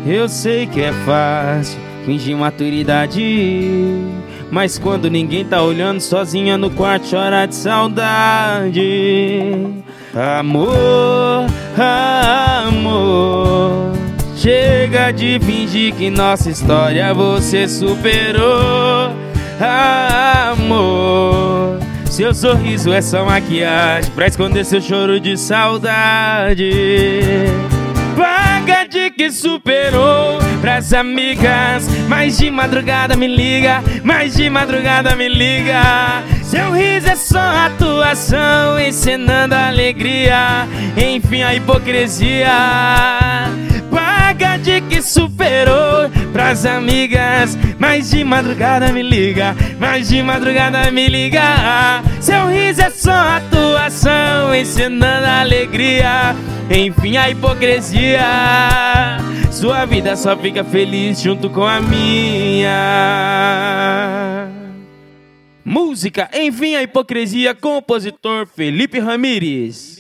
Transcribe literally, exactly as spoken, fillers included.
Eu sei que é fácil fingir maturidade, mas quando ninguém tá olhando, sozinha no quarto chora de saudade. Amor, amor, chega de fingir que nossa história você superou. Amor, seu sorriso é só maquiagem pra esconder seu choro de saudade. Paga de que superou pras amigas, mas de madrugada me liga, mas de madrugada me liga. Seu riso é só atuação, encenando a alegria, enfim a hipocrisia. Paga de que superou pras amigas, mas de madrugada me liga, mas de madrugada me liga. Seu riso é só atuação, encenando a alegria, enfim a hipocrisia. Sua vida só fica feliz junto com a minha. Música, enfim a hipocrisia, compositor Felipe Ramires.